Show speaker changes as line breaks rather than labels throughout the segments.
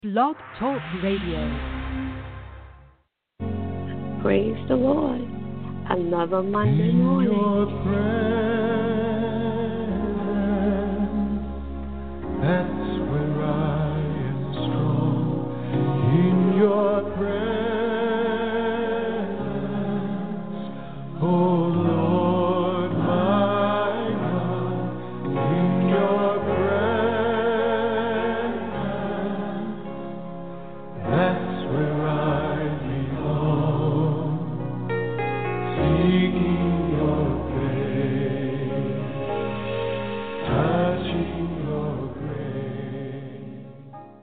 Blog Talk Radio.
Praise the Lord. Another Monday morning.
Your presence, that's where I am strong. In your presence, oh Lord my God. In your presence, that's where I belong. Seeking your face, touching your grace.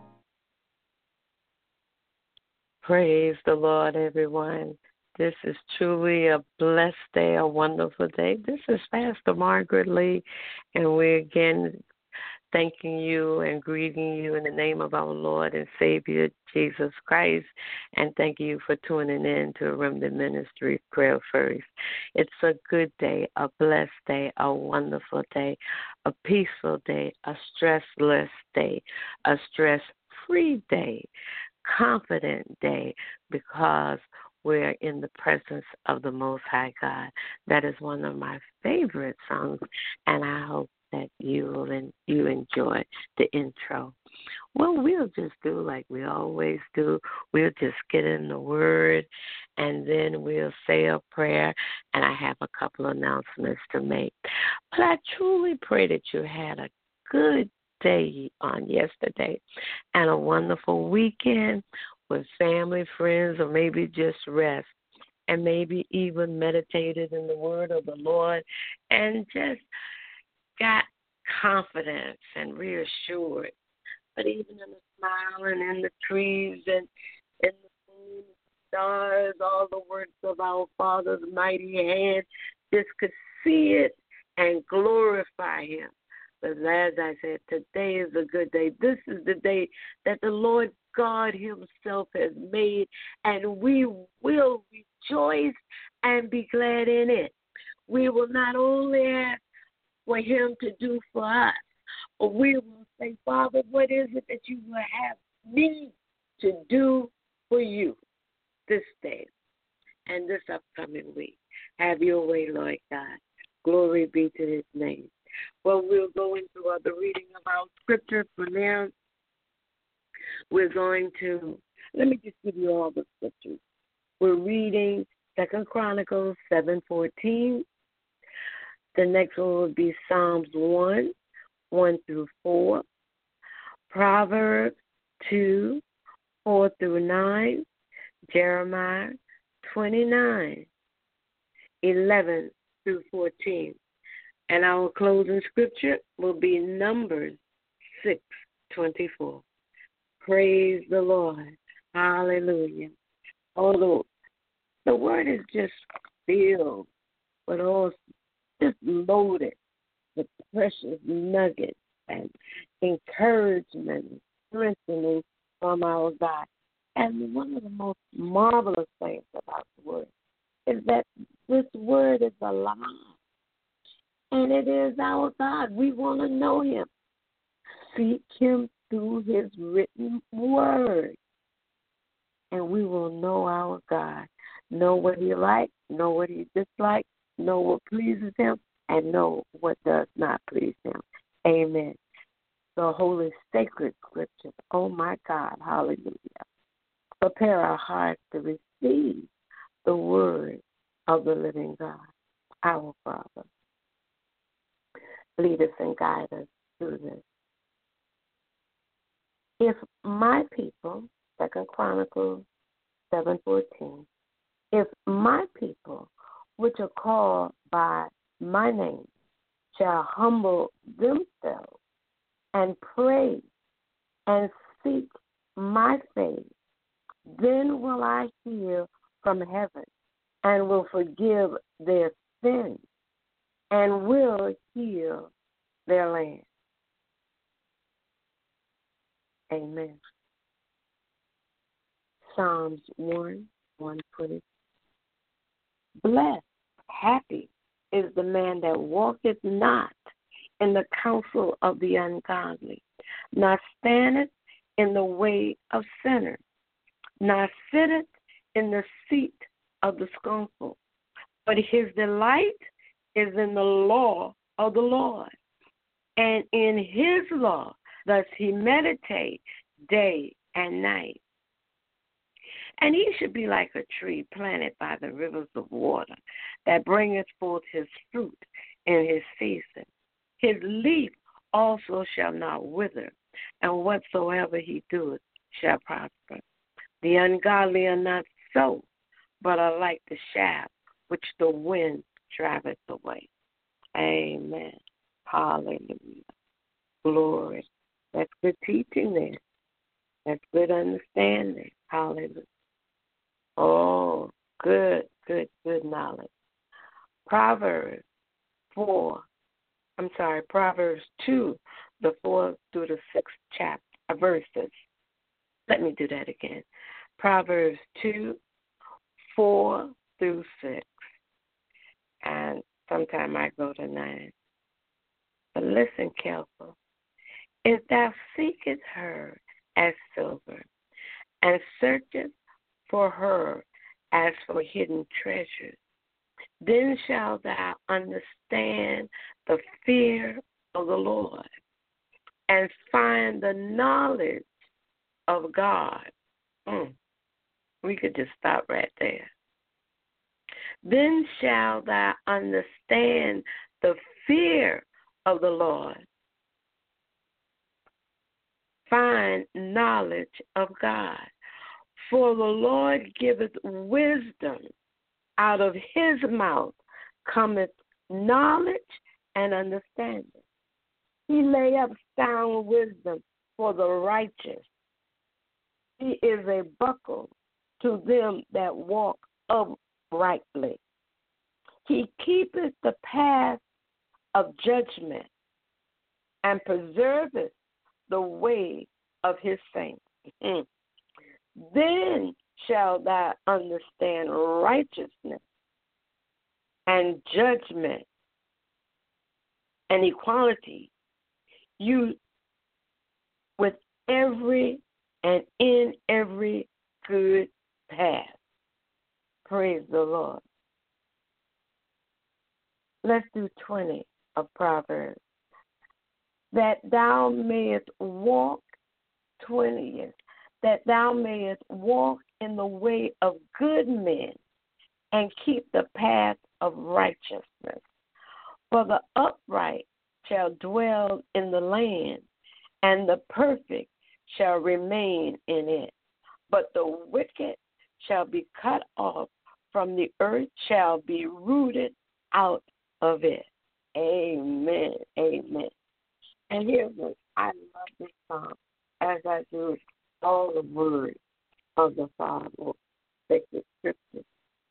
Praise the Lord, everyone. This is truly a blessed day, a wonderful day. This is Pastor Margaret Lee, and we're again thanking you and greeting you in the name of our Lord and Savior, Jesus Christ, and thank you for tuning in to Remnant Ministry Prayer First. It's a good day, a blessed day, a wonderful day, a peaceful day, a stressless day, a stress-free day, confident day, because we're in the presence of the Most High God. That is one of my favorite songs, and I hope that you enjoy the intro. Well, we'll just do like we always do. We'll just get in the Word, and then we'll say a prayer, and I have a couple of announcements to make. But I truly pray that you had a good day on yesterday and a wonderful weekend with family, friends, or maybe just rest, and maybe even meditated in the Word of the Lord and just got confidence and reassured. But even in the smile and in the trees and in the moon, stars, all the works of our Father's mighty hand, just could see it and glorify Him. But as I said, today is a good day. This is the day that the Lord God Himself has made, and we will rejoice and be glad in it. We will not only ask for Him to do for us, but we will say, Father, what is it that you will have me to do for you this day and this upcoming week? Have your way, Lord God. Glory be to His name. Well, we'll go into the reading of our scripture. For now, we're going to, let me just give you all the scriptures. We're reading 2 Chronicles 7:14. The next one will be Psalms 1 through 4. Proverbs 2, 4 through 9. Jeremiah 29, 11 through 14. And our closing scripture will be Numbers 6:24. Praise the Lord. Hallelujah. Although the word is just filled with all, just loaded with precious nuggets and encouragement and strengthening from our God. And one of the most marvelous things about the word is that this word is alive. And it is our God. We want to know Him. Seek Him through His written word. And we will know our God. Know what He likes, know what He dislikes, know what pleases Him, and know what does not please Him. Amen. The holy sacred scriptures. Oh, my God. Hallelujah. Prepare our hearts to receive the word of the living God, our Father. Lead us and guide us through this. If my people, 2 Chronicles 7:14, if my people, which are called by my name, shall humble themselves and pray and seek my face, then will I hear from heaven and will forgive their sins and will heal their land. Amen. Psalms 1:20. Blessed, happy is the man that walketh not in the counsel of the ungodly, nor standeth in the way of sinners, nor sitteth in the seat of the scornful. But his delight is in the law of the Lord, and in his law does he meditate day and night. And he should be like a tree planted by the rivers of water, that bringeth forth his fruit in his season. His leaf also shall not wither, and whatsoever he doeth shall prosper. The ungodly are not so, but are like the shaft which the wind driveth away. Amen. Hallelujah. Glory. That's good teaching there. That's good understanding. Hallelujah. Oh, good knowledge. Proverbs 2, the 4th through the 6th verses. Let me do that again. Proverbs 2, 4 through 6. And sometime I go to 9. But listen careful. If thou seekest her as silver, and searchest for her as for hidden treasures, then shalt thou understand the fear of the Lord, and find the knowledge of God. We could just stop right there. Then shalt thou understand the fear of the Lord, find knowledge of God. For the Lord giveth wisdom, out of his mouth cometh knowledge and understanding. He lay up sound wisdom for the righteous. He is a buckle to them that walk uprightly. He keepeth the path of judgment, and preserveth the way of his saints. Then shall thou understand righteousness and judgment and equality, you with every and in every good path. Praise the Lord. Let's do 20 of Proverbs. That thou mayest walk, 20 years, that thou mayest walk in the way of good men and keep the path of righteousness. For the upright shall dwell in the land, and the perfect shall remain in it. But the wicked shall be cut off from the earth, shall be rooted out of it. Amen. Amen. And here's what I love this song, as I do all the words of the Father, sacred scriptures.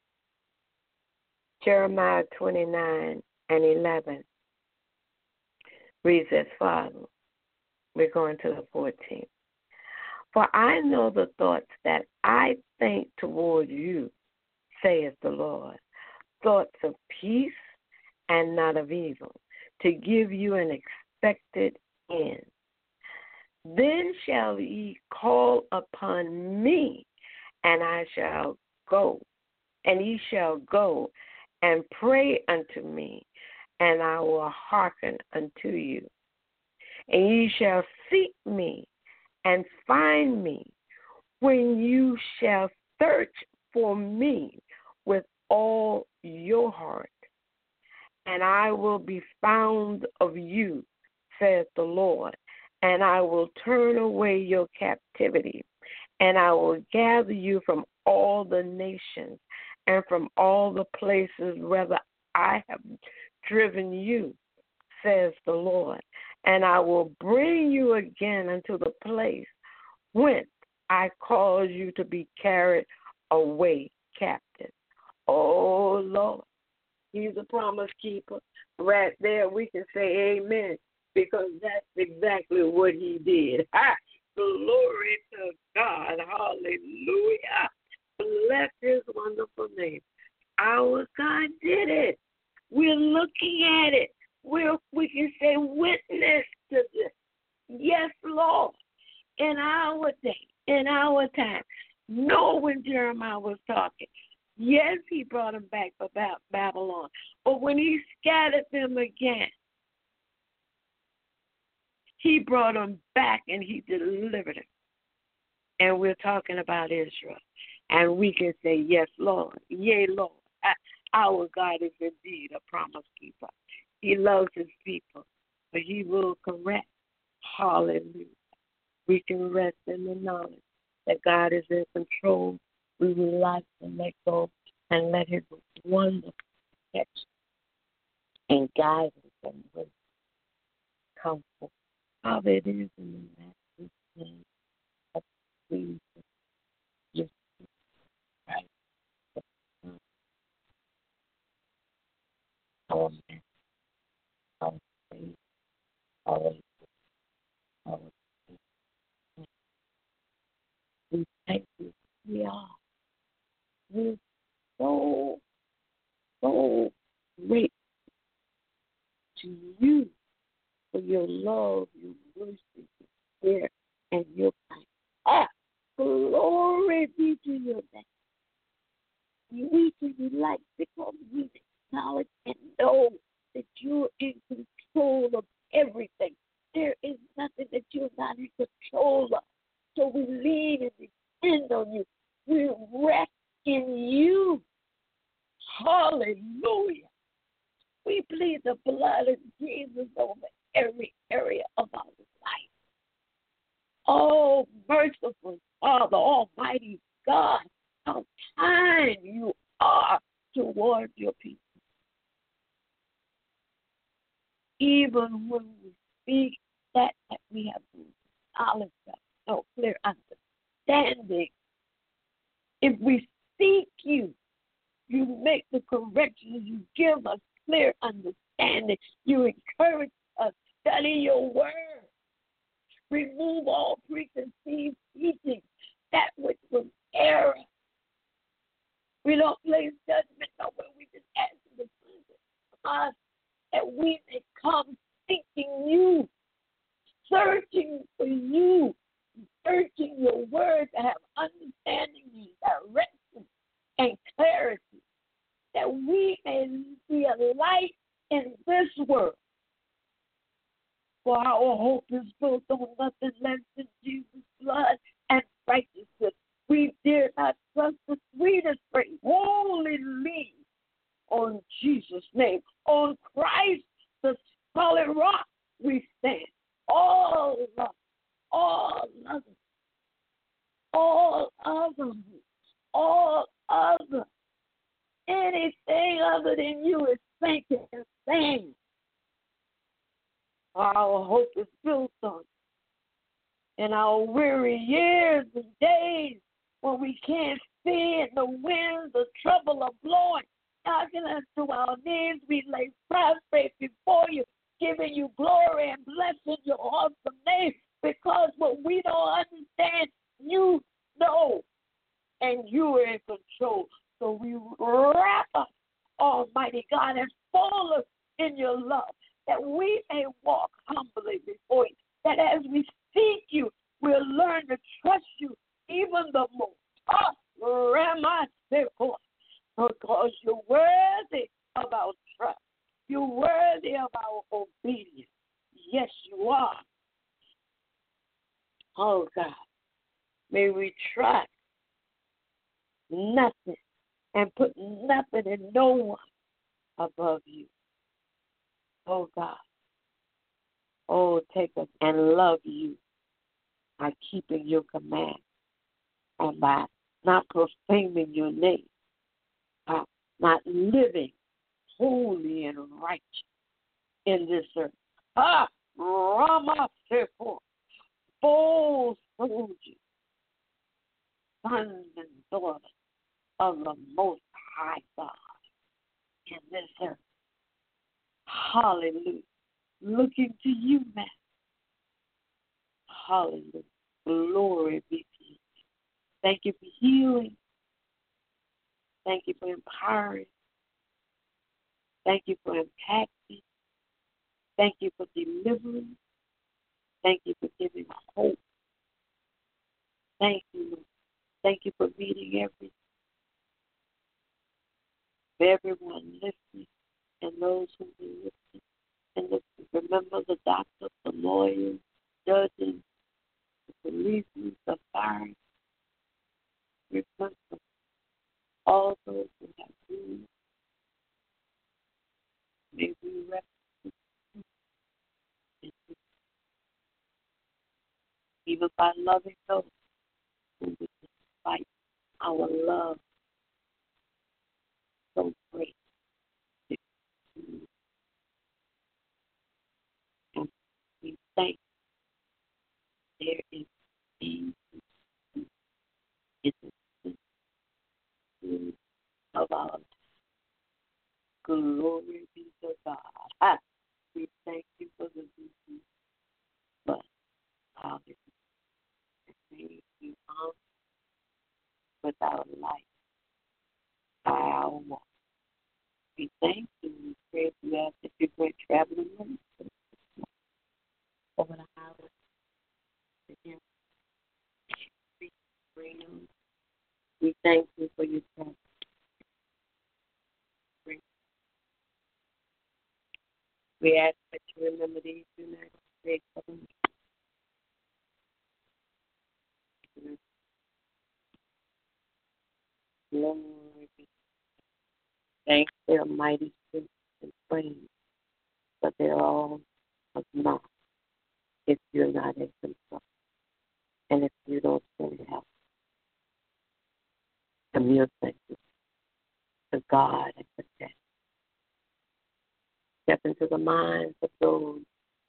Jeremiah 29 and 11 reads as follows. We're going to the 14th. For I know the thoughts that I think toward you, saith the Lord, thoughts of peace and not of evil, to give you an expected end. Then shall ye call upon me, and I shall go, and ye shall go and pray unto me, and I will hearken unto you. And ye shall seek me and find me, when you shall search for me with all your heart. And I will be found of you, saith the Lord, and I will turn away your captivity, and I will gather you from all the nations and from all the places whether I have driven you, says the Lord, and I will bring you again unto the place whence I caused you to be carried away captive. Oh, Lord, he's a promise keeper. Right there we can say amen, because that's exactly what he did. Glory to God. Hallelujah. Bless his wonderful name. Our God did it. We're looking at it. We can say witness to this. Yes, Lord. In our our time. Know when Jeremiah was talking. Yes, he brought them back for Babylon. But when he scattered them again, he brought them back and he delivered them. And we're talking about Israel. And we can say, yes, Lord. Yea, Lord. Our God is indeed a promise keeper. He loves his people, but he will correct. Hallelujah. We can rest in the knowledge that God is in control. We relax and let go and let his wonderful protection and guidance and wisdom come forth. How it is in the master's name of Jesus. Just right. Our man, our faith, our we thank you. We are. We're so grateful to you for your love, your mercy, your care, and your kindness. Glory be to your name. We give you life because we acknowledge and know that you're in control of everything. There is nothing that you're not in control of. So we lean and depend on you. We rest in you. Hallelujah. We plead the blood of Jesus over every area of our life. Oh, merciful Father, Almighty God, how kind you are toward your people. Even when we speak that we have knowledge of, no clear understanding, if we seek you, you make the corrections, you give us clear understanding, you encourage us, study your word, remove all preconceived teaching, that which was error. We don't place judgment nowhere, we just ask you to cleanse us, that we may come seeking you, searching for you, searching your word to have understanding and direction and clarity, that we may be a light in this world. For our hope is built on nothing less than Jesus' blood and righteousness. We dare not trust the sweetest praise, only lean on Jesus' name. On Christ, the solid rock, we stand. All love, all others, all other, anything other than you is sinking and sand. Our hope is built on in our weary years and days when we can't see and the winds of trouble are blowing, knocking us to our knees, we lay prostrate before you, giving you glory and blessing your awesome name, because what we don't understand, you know, and you are in control. So we wrap up, Almighty God, and fold us in your love, that we may walk humbly before you, that as we seek you, we'll learn to trust you even the more. Because you're worthy of our trust. You're worthy of our obedience. Yes, you are. Oh, God, may we trust nothing and put nothing and no one above you. Oh, God. Oh, take us and love you by keeping your command and by not profaning your name, by not living holy and righteous in this earth. Rama Sephor, bold soldiers, sons and daughters of the Most High God in this earth. Hallelujah. Looking to you, man. Hallelujah. Glory be to you. Thank you for healing. Thank you for empowering. Thank you for impacting. Thank you for delivering. Thank you for giving hope. Thank you, Lord. Thank you for meeting everyone listening and those who will listen. And remember the doctors, the lawyers, judges, the policemen, the fire. Remember all those who have been. May we rest in you, even by loving those who would despite our love so great. And we thank there is peace in the midst of our lives. Glory be to God. We thank you for the beauty, but hallelujah. May you honor with our life by our walk. We thank you. We pray for you that you great traveling ministers over the highway. Again, we thank you for your presence. We ask that you remember these United States of America. Lord, thank their mighty strength and praise, but they're all of naught if you're not in control. And if you don't send help, commute to God and protect. Step into the minds of those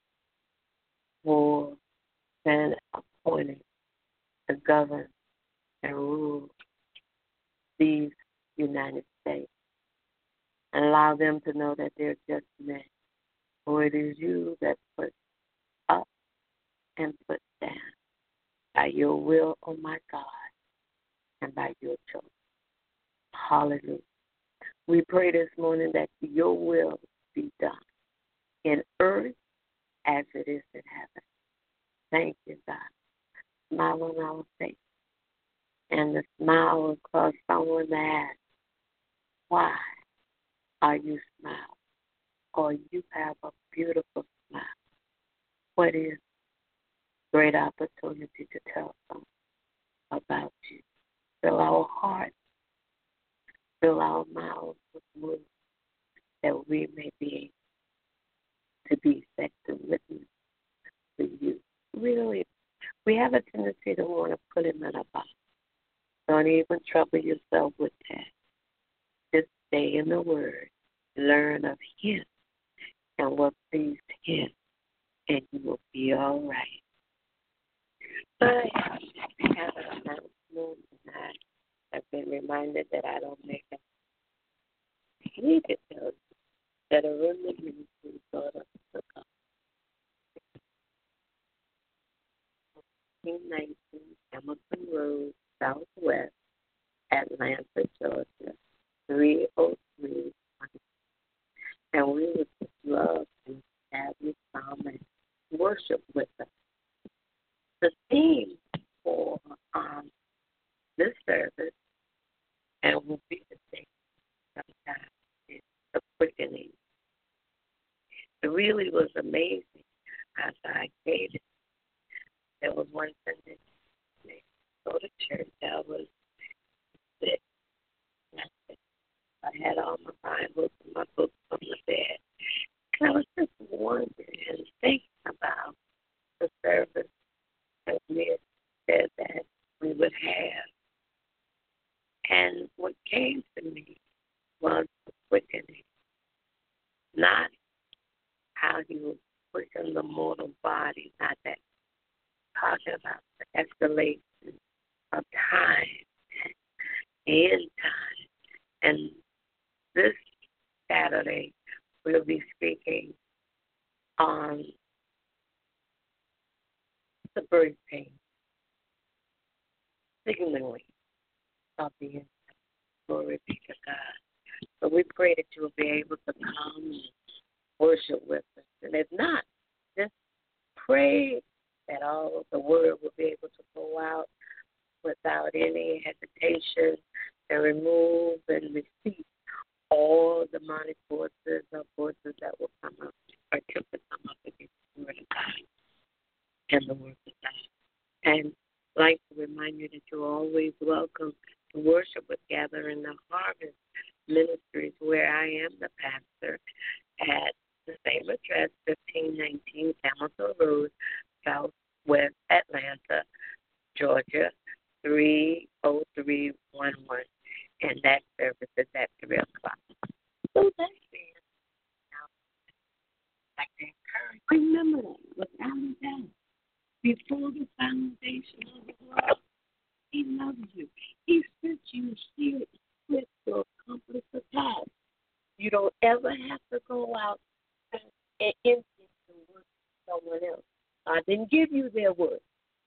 who have been appointed to govern and rule these United States, and allow them to know that they're just men. For it is you that put up and put down by your will, oh my God, and by your choice. Hallelujah. We pray this morning that your will be done in earth as it is in heaven. Thank you, God. Smile on our face and the smile across someone that asks, why are you smiling? Or you have a beautiful smile. What is great opportunity to tell someone about you? Fill our hearts, fill our mouths with words that we may be able to be effective witness to you. Really, we have a tendency to want to put him in a box. Don't even trouble yourself with that. Just stay in the Word, learn of Him and what pleased Him, and you will be all right. But I have an announcement, and I have been reminded that I don't make it. I need to tell you that a remnant ministry brought up the 1919 Hamilton Road, Southwest, Atlanta, Georgia, 303. And we would just love to have you come and worship with us. The theme for this service, and will be the same sometimes, is the quickening. It really was amazing as I gave it. There was one Sunday, I go to church, I was sick. I had all my Bibles and my books on the bed. And I was just wondering and thinking about the service that we had said that we would have. And what came to me was the quickening, not how he would quicken the mortal body, not that talking about the escalation of time, the end time. And this Saturday, we'll be speaking on the birth pain, signaling of the end time. Glory be to God. So we pray that you will be able to come and worship with us. And if not, just pray that all of the word will be able to go out. without any hesitation and remove and receive all demonic forces or forces that will come up or attempt to come up against the word of God and the word of God. And I'd like to remind you that you're always welcome to worship with Gathering the Harvest Ministries, where I am the pastor at the same address, 1519 Hamilton Road, Southwest Atlanta, Georgia, 30311. And that service is at 3 o'clock. So that's it. Now, I'd like to encourage, remember that, without a doubt, before the foundation of the world, He loves you. He sent you here equipped to accomplish the task. You don't ever have to go out and empty the work of someone else. I didn't give you their work.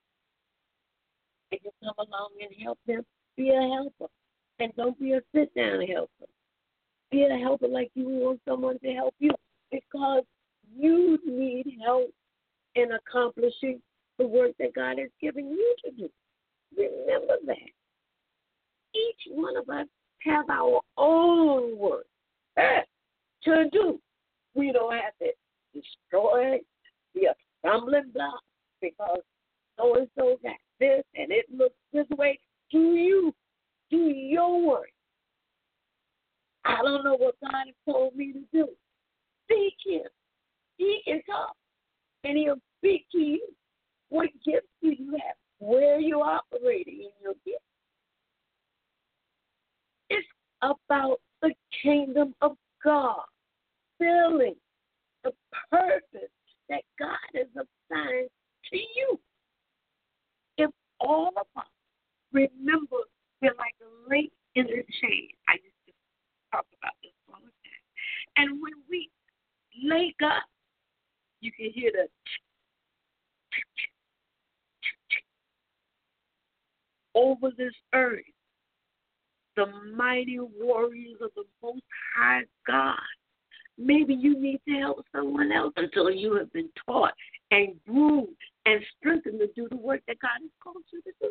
If you come along and help them, be a helper. And don't be a sit-down helper. Be a helper like you want someone to help you, because you need help in accomplishing the work that God has given you to do. Remember that. Each one of us have our own work to do. We don't have to destroy it, be a stumbling block because so-and-so got this and it looks this way. Do you do your work? I don't know what God has told me to do. Seek Him. He can talk, and He'll speak to you. What gifts do you have? Where you're operating in your gift. It's about the kingdom of God, filling the purpose that God has assigned to you. If all of us remember, we're like a link in the chain. I used to talk about this all the time. And when we link up, you can hear the over this earth, the mighty warriors of the Most High God. Maybe you need to help someone else until you have been taught and groomed and strengthened to do the work that God has called you to do.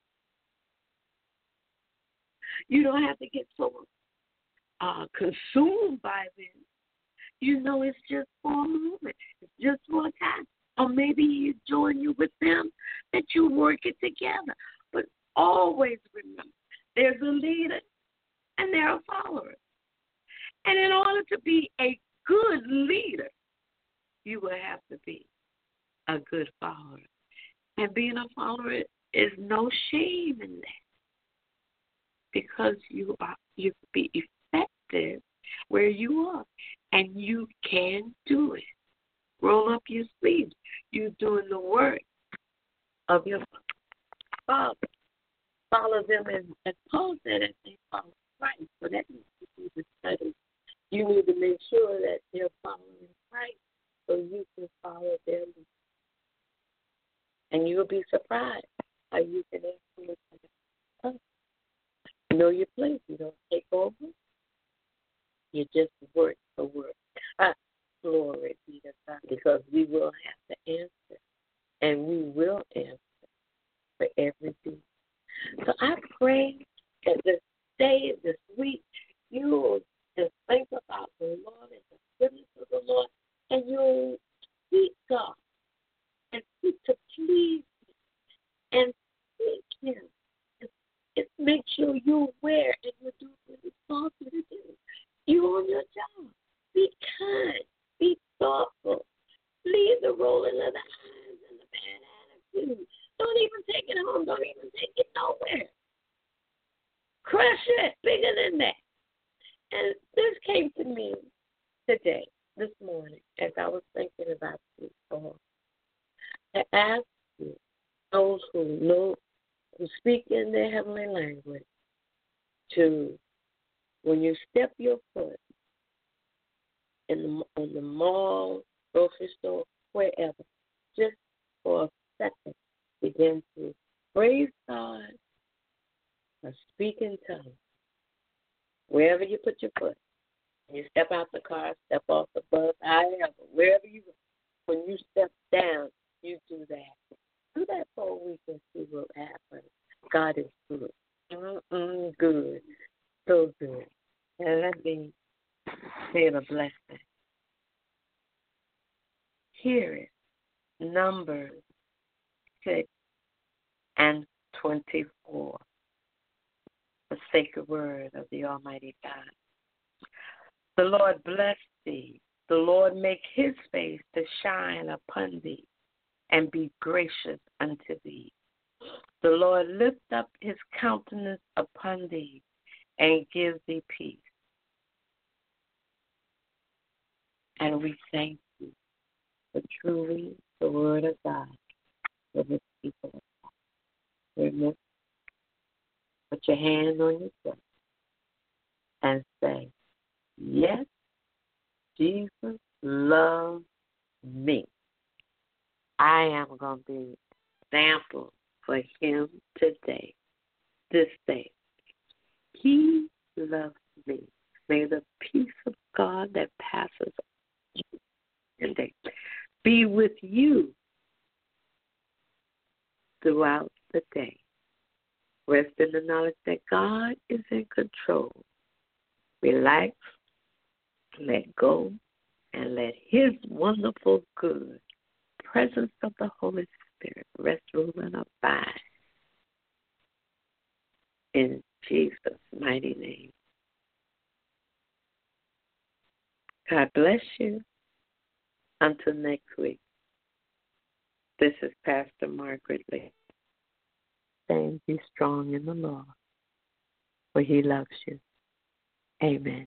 You don't have to get so consumed by them. You know it's just for a moment. It's just for a time. Or maybe He join you with them that you work it together. But always remember, there's a leader and there are followers. And in order to be a good leader, you will have to be a good follower. And being a follower is no shame in that, because you can be effective where you are, and you can do it. Roll up your sleeves. You're doing the work of your Father. Follow them as Paul said, as they follow Christ. So that means you need to study. You need to make sure that they're following Christ so you can follow them. And you'll be surprised how you can influence others. Know your place. You don't take over. You just work the work. Glory be to God, because we will have to answer, and we will answer for everything. So I pray that this day, this week, you will just think about the Lord and the goodness of the Lord, and you'll seek God and seek to please Him and seek Him. It makes sure you're aware and you're doing what He's called you to do. You on your job. Be kind. Be thoughtful. Leave the rolling of the eyes and the bad attitude. Don't even take it home. Don't even take it nowhere. Crush it. Bigger than that. And this came to me today, this morning, as I was thinking about this song. I ask you, those who speak in their heavenly language, to, when you step your foot on the mall, grocery store, wherever, just for a second, begin to praise God or speak in tongues. Wherever you put your foot, when you step out the car, step off the bus, however, wherever you go, when you step down, you do that. Do that for a week and see what happens. God is good. Good. So good. And let me say the blessing. Hear it. Numbers 6 and 24. The sacred word of the Almighty God. The Lord bless thee. The Lord make his face to shine upon thee and be gracious unto thee. The Lord lift up his countenance upon thee and give thee peace. And we thank you for truly the word of God for his people of God. Remember, put your hand on your chest and say, yes, Jesus loves me. I am going to be example for him today, this day. He loves me. May the peace of God that passes understanding be with you throughout the day. Rest in the knowledge that God is in control. Relax, let go, and let his wonderful, good presence of the Holy Spirit rest, rule, and abide. In Jesus' mighty name. God bless you. Until next week. This is Pastor Margaret Lee. Saying be strong in the Lord, for he loves you. Amen.